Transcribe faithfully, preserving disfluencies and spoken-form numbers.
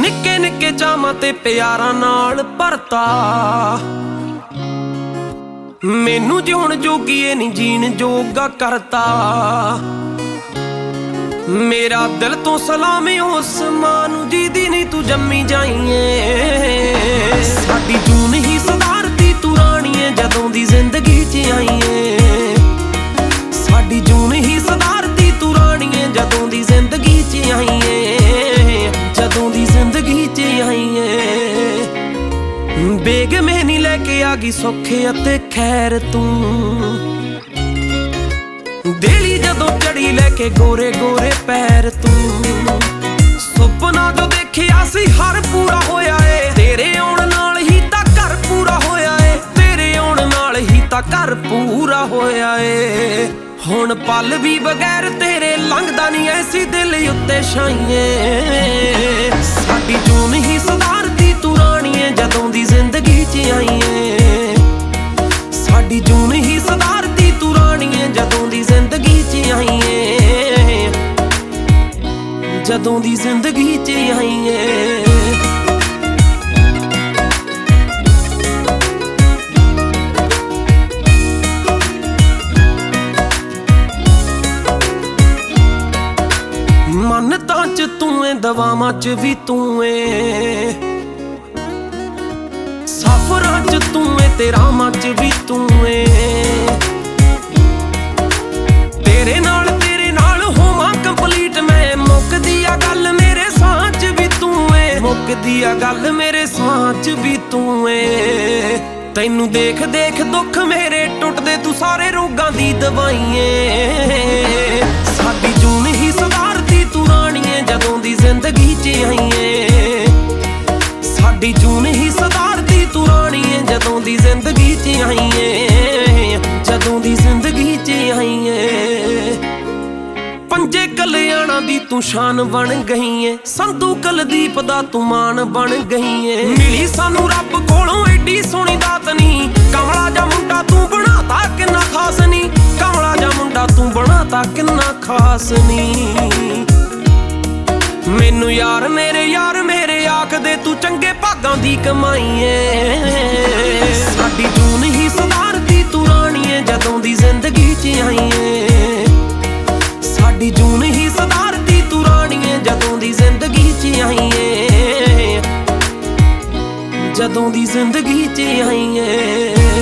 निक्के निक्के चावां ते प्यारां नाल भरता। मैनू जिउण जोगी ए नी जीण जोगा करता। मेरा दिल तो सलामी उस मां नू जिहदी नी तू जम्मी जाईए। साडी जून ही सदारती तू राणीए जदों दी जिंदगी च आईए। साडी जून ही सदारती तू राणीए जदों दी जिंदगी च आईए। जदों दी जिंदगी च आईए। बेग में नी लैके आ गई सौखे अते खैर तू। देली जदों चढ़ी लैके गोरे गोरे पैर तू। सुपना जो देखिया सी हर पूरा होया ए। तेरे आउण नाल ही तां घर पूरा होया ए। तेरे आउण नाल ही तां घर पूरा होया ए। हुण पल भी बगैर तेरे लंघदा नी ऐसी दिल उत्ते छाईए। साडी जून ही सदारती तू राणीए जदों दी जिंदगी च आईए। साडी जून ही सदारती तू राणीए जदों दी जिंदगी च आईए। जदों दी जिंदगी च आईए। मन्नतां च तू ऐ दवावां च भी तू ऐ। सफरां च तू ऐ ते राहां च भी तू ऐ। तेरे नाल तेरे नाल होवां कंप्लीट मैं। मुकदी आ गल मेरे साह च भी तू ऐ। मुकदी आ गल मेरे साह च भी तू ऐ। तैनू देख देख दुख मेरे टुटदे तू सारे रोगां दी दवाई ऐ। साडी जून ही सदारती तू राणीए जदों दी जिंदगी च आईए। साडी जून ही सदारती तू राणीए जदों दी जिंदगी च आईए। जदों दी जिंदगी च आईए। पंजे कल्याणां दी तू शान बन गई ऐ। संधू कुलदीप दा तू मान बन गई ऐ। मिली सानू रब कोलों एडी सोहणी दात नी। कमला जा मुंडा तू बनाता किन्ना खास नी। कमला जा मुंडा तू बनाता किन्ना खास नी। मैनू यार मेरे यार मेरे आखदे तू चंगे भागां दी कमाई ऐ। साडी जून ही सदारती तू राणीए जदों दी जिंदगी च आईए। साडी जून ही सदारती तू राणीए जदों दी जिंदगी च आईए। जदों दी जिंदगी च आईए।